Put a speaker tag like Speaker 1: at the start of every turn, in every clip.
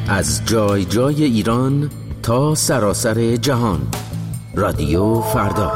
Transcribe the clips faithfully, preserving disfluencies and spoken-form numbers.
Speaker 1: از جای جای ایران تا سراسر جهان. رادیو فردا.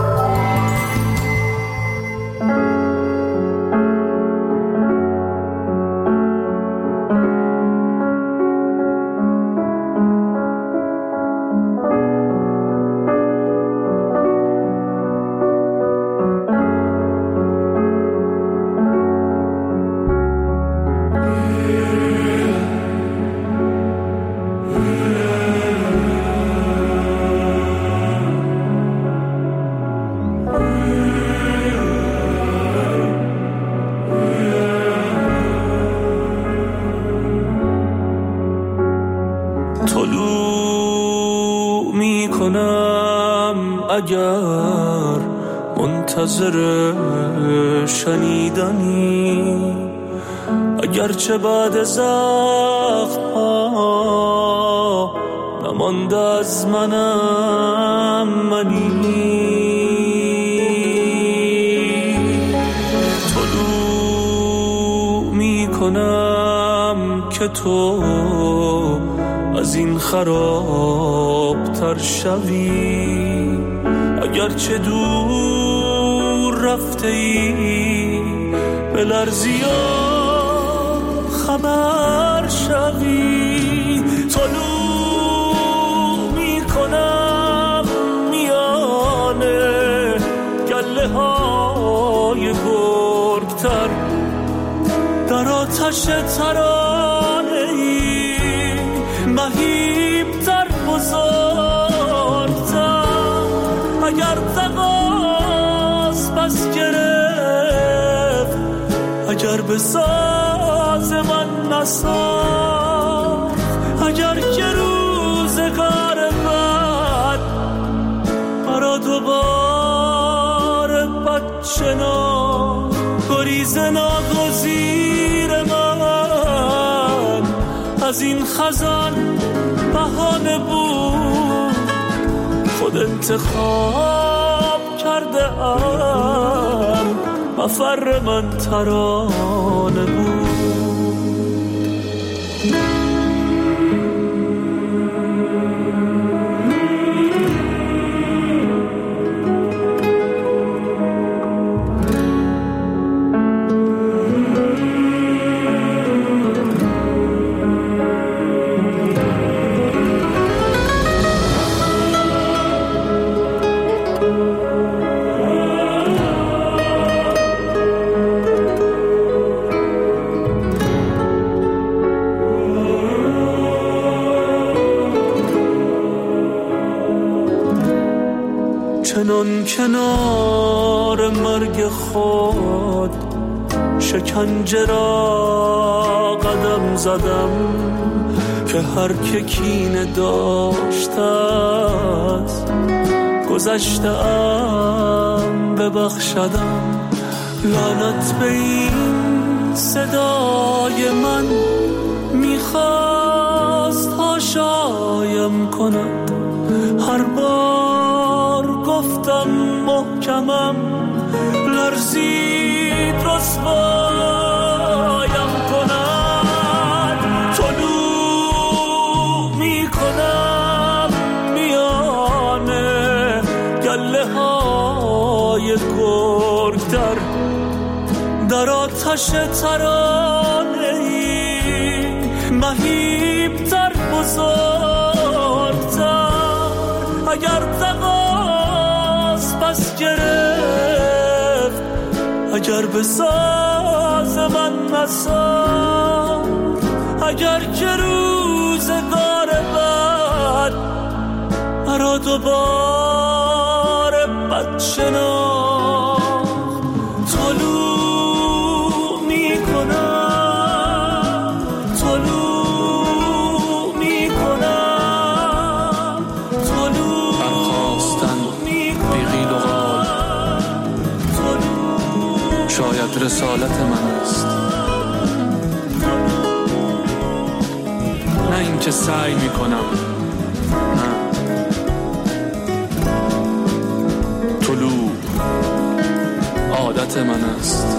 Speaker 2: طلوع می کنم اگر منتظر شنیدنی، اگرچه بعد زخم ها نمانده از منم منی. طلوع می کنم که تو از این خراب تر شوی، اگرچه دور رفته ای به لرزی خبر شوی. طلوع می کنم میانه گله های گرگتر، در آتش ترانه ای مهیب‌تر بزرگتر. اگر تقاس پس گرفت، اگر به ساز من نساخت، اگر که روزگار بد مرا دوباره بد شناخت، گریز ناگزیر من از این خزان بهانه بود. خود انتخاب کرده ام، مفر من ترانه بود. چنان کنار مرگ خود شکنجه را قدم زدم، که هر که کینه داشته است گذشته‌ام ببخشدم. لعنت به این صدای من میخواست هاشایم کند، هر بار گفتم محکمم لرزید رسوایم کند. طلوع می کنم میانه گله های گرگتر، در آتش ترانه ای مهیب‌تر بزرگتر. اگر تقاس پس گرفت، اگر به ساز من نساخت، اگر که روزگار بد مرا دوباره بد شناخت. طلوع می کنم، طلوع می کنم، طلوع برخواستن بیغیل و غال شاید رسالت من است، نه اینکه سعی می کنم. نه، طلوع عادت من است.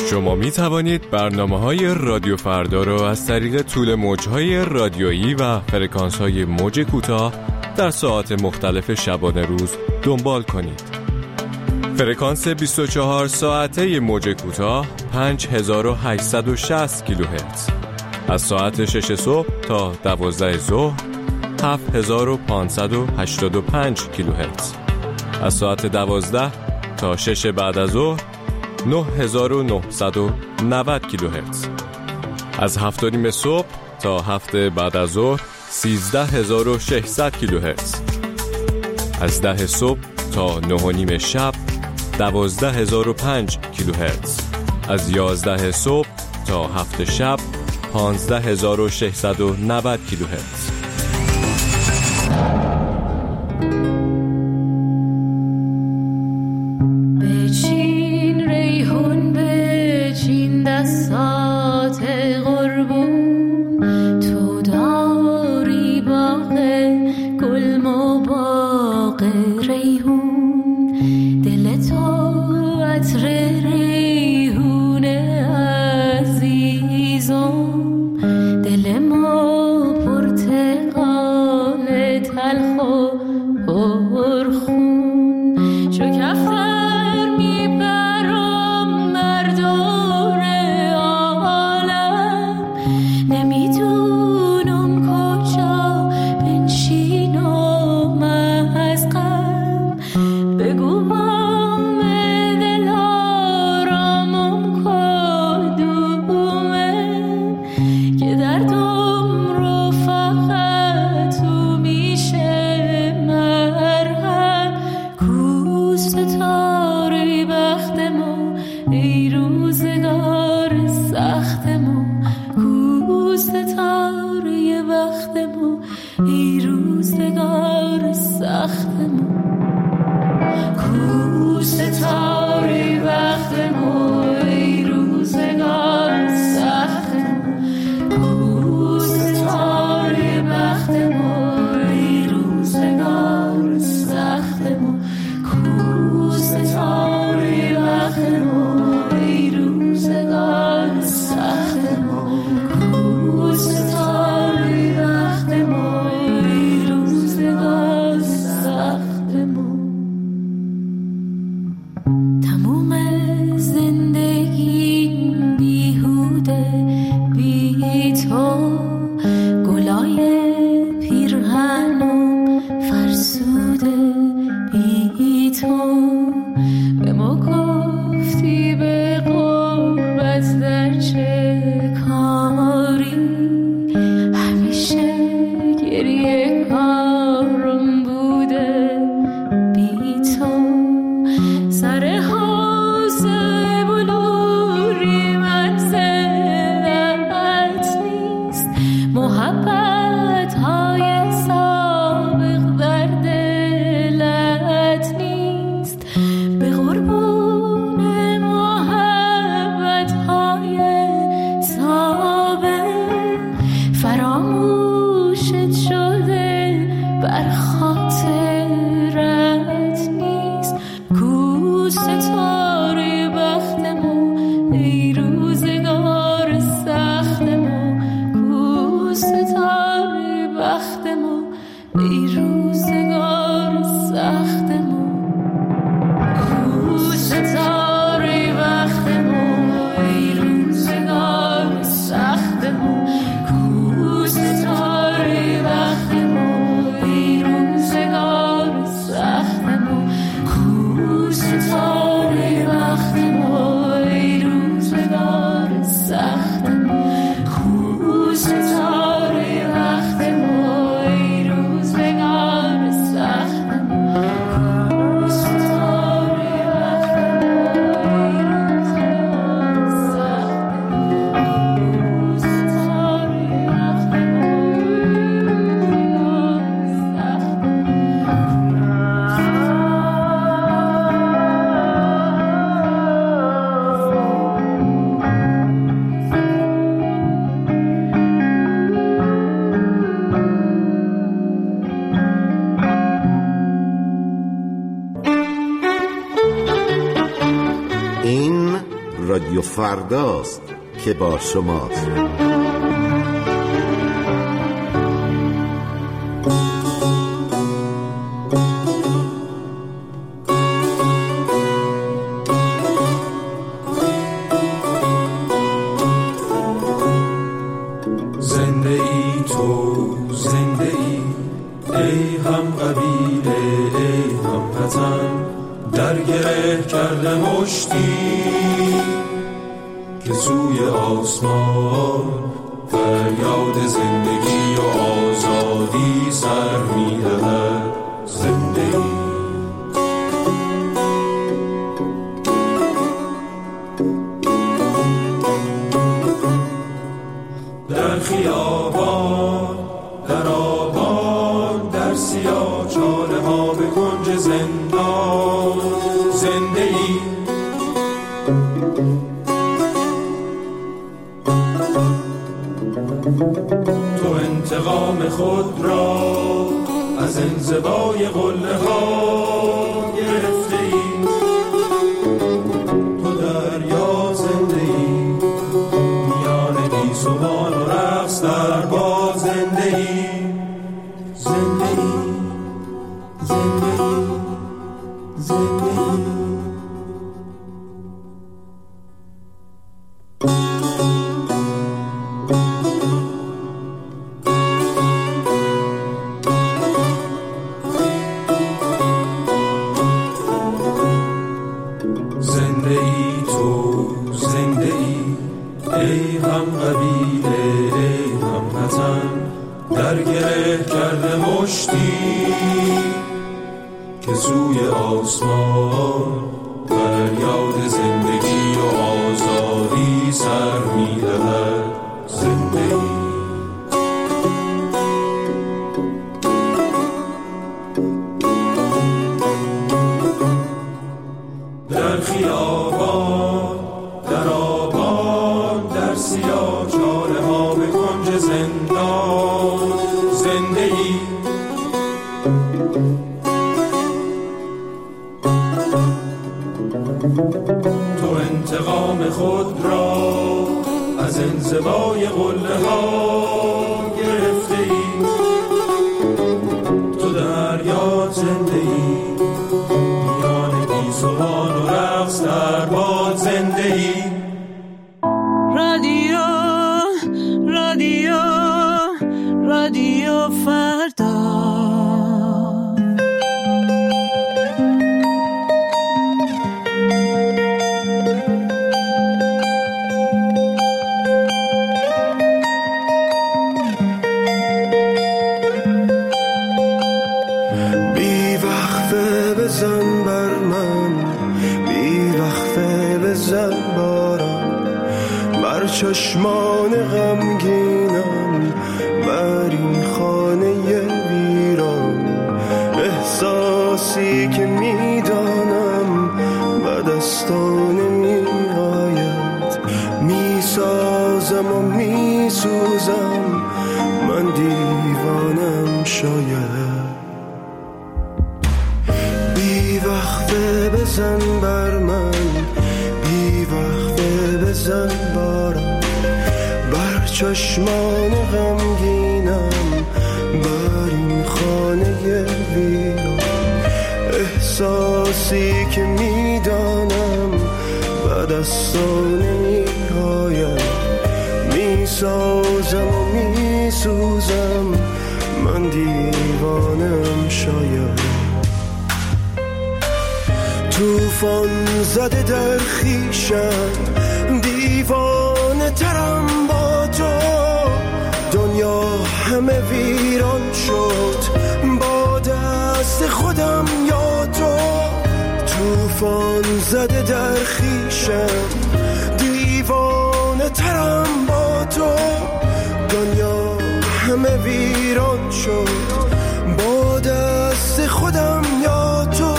Speaker 3: شما می توانید برنامه‌های رادیو فردا را از طریق طول موج‌های رادیویی و فرکانس‌های موج کوتاه در ساعات مختلف شبانه روز دنبال کنید. فرکانس بیست و چهار ساعته موج کوتاه پنج هزار و هشتصد و شصت کیلوهرتز، از ساعت شش صبح تا دوازده ظهر هفت هزار و پانصد و هشتاد و پنج کیلوهرتز، از ساعت دوازده تا شش بعد از ظهر نه هزار و نهصد و نود کیلوهرتز، از هفت و نیم صبح تا هفت بعد از ظهر سیزده هزار و ششصد کیلوهرتز، از ده صبح تا نه و نیم شب دوازده هزار و پنج کیلوهرتز، از یازده صبح تا هفت شب پانزده هزار و ششصد و نود کیلوهرتز.
Speaker 4: بچین ریحون بچین دستات قربون، تو داری باغ گل و باغ ریحون، دل تو عطر ریحون عزیزم، دل ما پرتقال تلخ و پرخون، چو کفتر میپرم بر دور عالم، نمیدونم کجا بنشینم از غم، بگو بام دل آرامم کدومه که دردم رو فقط تو میشه مرهم، کوست تاری بختمو ای روزگار سختمو، کوست تاری بختمو ای روزگار سختمو، کوست تاری بختمو ای روزگار سختمو، کوست تاری بختمو ای روزگار سختمو، کوست تاری بختمو ای روزگار سختمو، کوست تاری بختمو ای روزگار سختمو.
Speaker 5: رادیو فرداست که با شماست.
Speaker 6: زنده ای تو، زنده ای ای هم قبیله ای هم وطن، در گره کرده مشتی که سوی آسمان فریاد زندگی و آزادی سر می‌دهد. زنده ای در خیابان، در آبان، در سیاه چاله ها به کنج زندان. زنده ای تو انتقام خود را از انزوای قله ها گرفته ای. تو دریا زنده ای میان گیسوان و رقص در باد. زنده ای زنده ای زنده ای زنده ای زنده ای تو، زنده ای ای هم قبیله ای هم وطن، در گره کرده مشتی که سوی آسمان فریاد زندگی و آزادی سر می‌دهد. زنده ای در خیابان، در آبان، در سیاه چاله ها به کنج زندان. زنده ای تو انتقام خود را از انزوای قله ها گرفته ای. تو دریا زنده ای میان گیسوان و رقص در باد. زنده ای
Speaker 4: رادیو رادیو رادیو فردا.
Speaker 7: بی وقفه بزن بر من، بی وقفه بزن بارم، بر چشمان غمگینم، بر این خانه ویران. احساسی که میدانم به دستان میآید، میسازم و میسوزم، من دیوانم شاید. بی وقفه بزن بر من، بی وقفه بزن بارم، بر چشمان غمگینم، بر این خانه ویران. احساسی که میدانم به دستان نمیآید، میسازم و میسوزم، من دیوانم شاید. توفان زده در خیشم، دیوانه ترم با تو، دنیا همه ویران شد با دست خودم یا تو. توفان زده در خیشم، دیوانه ترم با تو، دنیا همه ویران شد با دست خودم یا تو.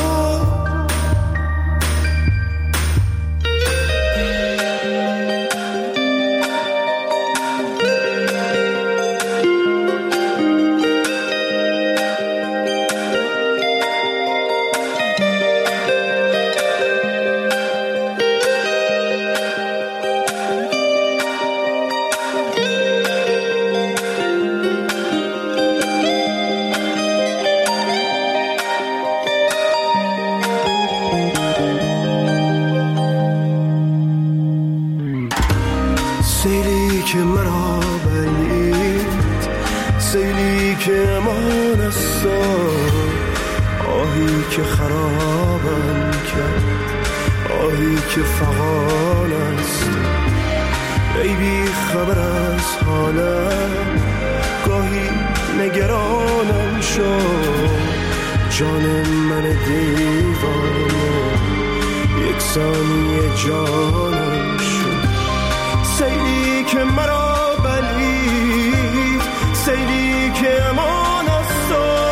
Speaker 7: آهی که خرابم کرد، آهی که فغان است. ای بی خبر از حالم، گاهی نگرانم شد. جان من دیوانه یک ثانیه جانم شد. سیلی که مرا بلید، سیلی که امان است،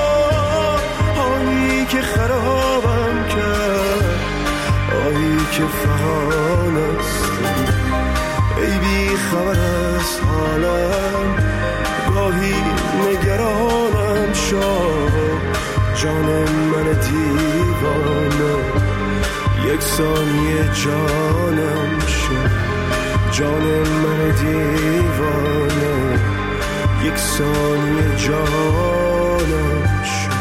Speaker 7: آهی که خرابم کرد، آهی که فغان است. ای بی خبر از حالم، گاهی نگرانم شد. جان من دیوانه یک ثانیه جانم شد. جان من دیوانه یک ثانیه جانم شد.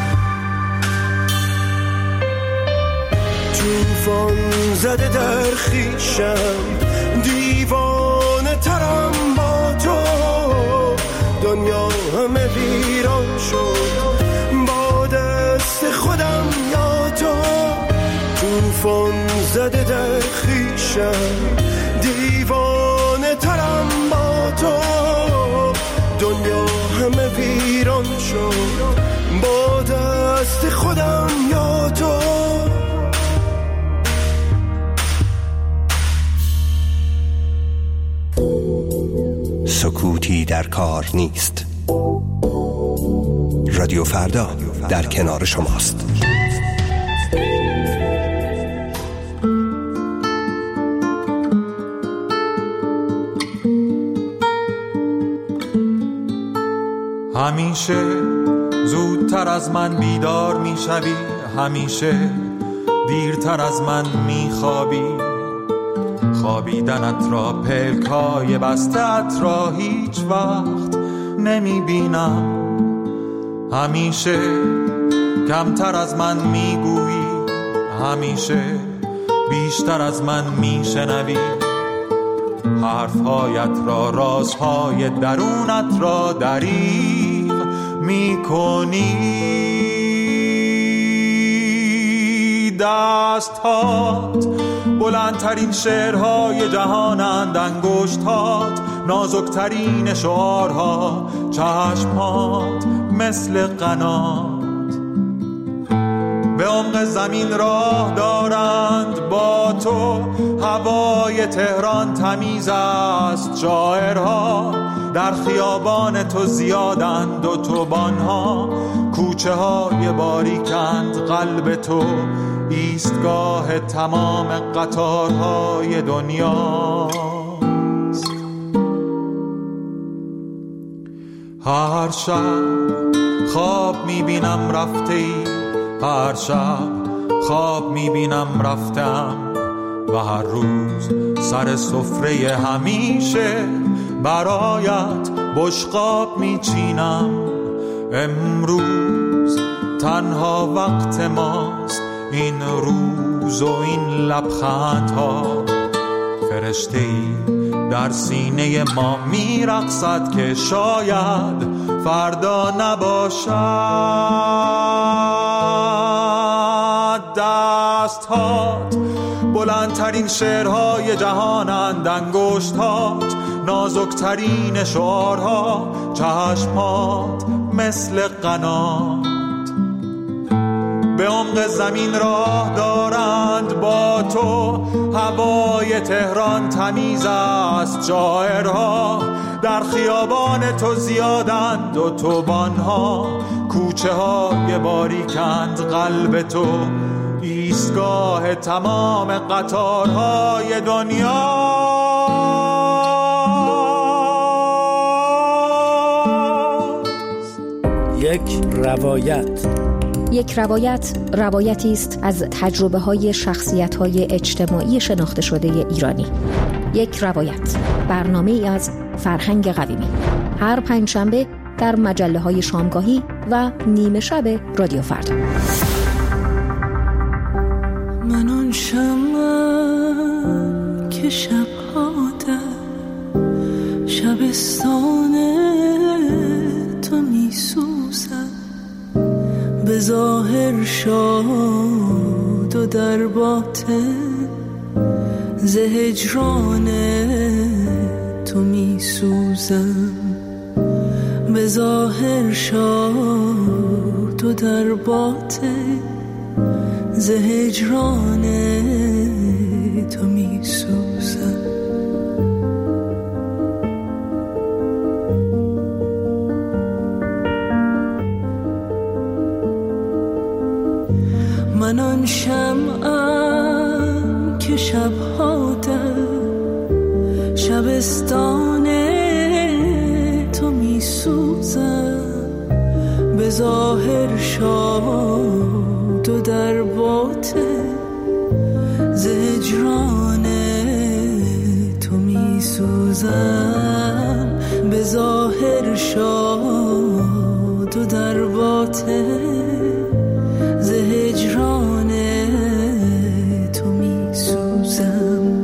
Speaker 7: طوفان زده در خویشم، دیوانه ترم با تو. دنیا همه ویران شد با دست خودم یا تو. طوفان زده در خویشم، دیوانه ترم با تو. دنیا همه ویران شد با دست خودم یا تو.
Speaker 8: سکوتی در کار نیست. رادیو فردا در کنار شماست.
Speaker 9: همیشه زودتر از من بیدار میشوی، همیشه دیرتر از من میخوابی. خوابیدنت را، پلکای بستت را هیچ وقت نمیبینم. همیشه کمتر از من میگویی، همیشه بیشتر از من میشنوی. حرفهایت را، رازهای درونت را دریغ میکنی. دستهات بلندترین شعرهای جهانند، انگشتات نازکترین شعارها، چشمات مثل قنات به عمق زمین راه دارند. با تو هوای تهران تمیز است. شاعرها در خیابان تو زیادند، و توبانها کوچه های باریکند. قلب تو ایستگاه تمام قطارهای دنیاست. هر شب خواب میبینم رفته ای، هر شب خواب میبینم رفتم. و هر روز سر سفره همیشه برایت بشقاب میچینم. امروز تنها وقت ماست، این روز و این لبخندها. فرشته‌ای در سینه ما میرقصد که شاید فردا نباشد. دستهات بلندترین شعرهای جهانند، انگشتات نازکترین شعارها، چشمات مثل قنات به عمق زمین راه دارند. با تو هوای تهران تمیز است. شاعرها در خیابان تو زیادند، و توبانها کوچه های باریکند. قلب تو ایستگاه تمام قطارهای دنیا.
Speaker 10: یک روایت.
Speaker 11: یک روایت روایتی است از تجربه‌های شخصیت‌های اجتماعی شناخته شده ایرانی. یک روایت، برنامه‌ای از فرهنگ قویمی، هر پنجشنبه در مجله‌های شامگاهی و نیمه شب رادیو فردا.
Speaker 4: من آن شمعم که شب‌ها در شبستان تو می‌سوزد، به ظاهر شاد شد و در باطن ز هجران تو می سوزم، به ظاهر شد و در باطن ز هجران تو می سوزم. من آن شمعم که شبها در شبستان تو می سوزم، به ظاهر شاد و در باطن ز هجران تو می سوزم، به ظاهر شاد و در باطن ز هجران تو می سوزم.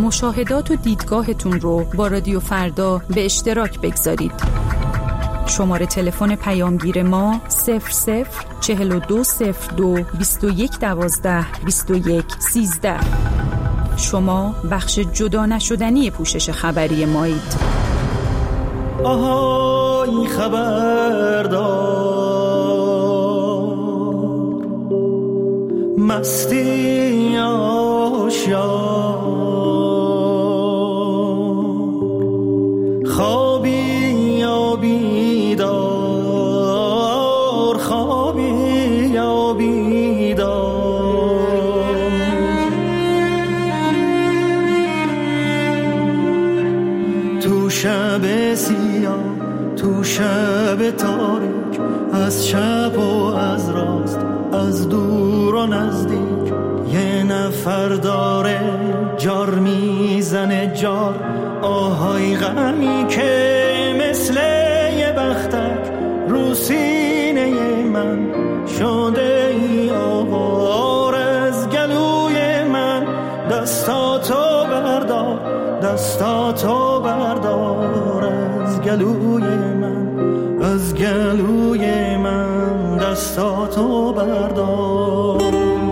Speaker 12: مشاهدات و دیدگاهتون رو با رادیو فردا به اشتراک بگذارید. شماره تلفن پیامگیر ما صفر صفر چهل و دو صفر دو بیست و یک دوازده بیست و یک سیزده. شما بخش جدا نشدنی پوشش خبری مایید.
Speaker 7: آهای خبردار، مستی آشیار، خوابی یا بیدار، خوابی یا بیدار، تو شب سیاه، تو شب تاریک، از چپ و از راست، از دور و نزدیک، یه نفر داره جار میزنه جار، آهای غمی که مثل یه بختک رو سینه من شده ای آوار، از گلوی من دستاتو بردار، دستاتو بردار، از گلوی من، از گلوی من دستاتو بردار.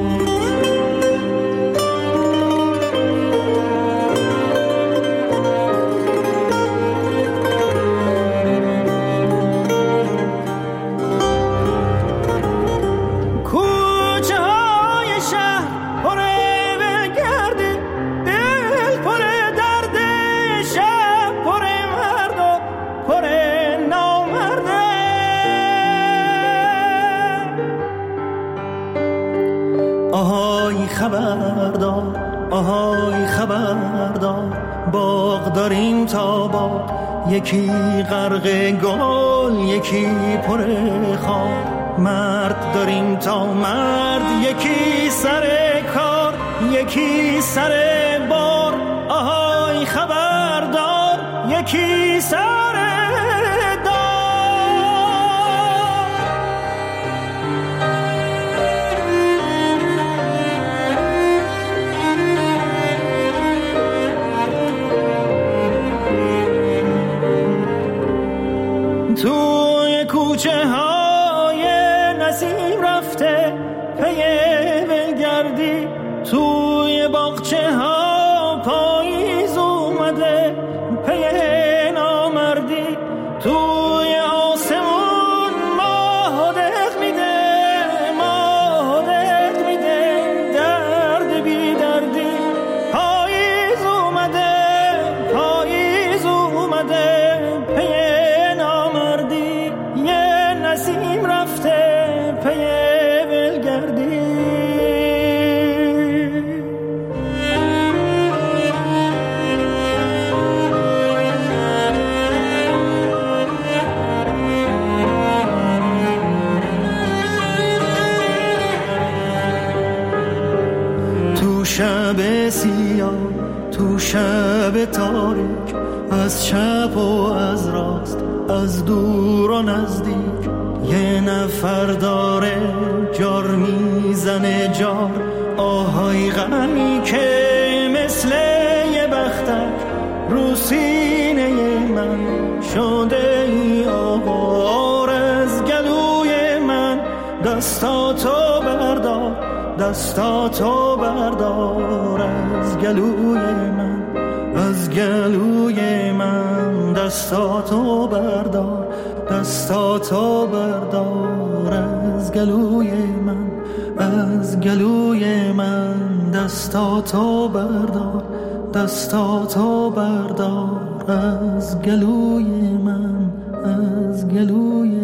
Speaker 7: خبردار، آهای خبردار، باغ داریم تا باغ، یکی غرق گل یکی پر خار، مرد داریم تا مرد، یکی سر کار یکی سر بار، آهای خبردار، یکی سر توی کوچه های نسیم رفته پی ولگردی، توی باغچه ها پاییز اومده پی نامردی، توی آسمون ماه دق میده، ماه دق میده، درد بی دردی، پاییز اومده، پاییز اومده پی نسیم رفته پی ولگردی. تو شب سیاه، تو شب تاریک، از چپ و از راست، از دور و نزدیک، یه نفر داره جار میزنه جار، آهای غمی که مثل یه بختک رو سینه من شده ای آوار، از گلوی من دستاتو بردار، دستاتو بردار، از گلوی من، از گلوی من دستاتو بردار، دستاتو بردار، از گلوی من، از گلوی من دستاتو بردار، دستاتو بردار، از گلوی من، از گلوی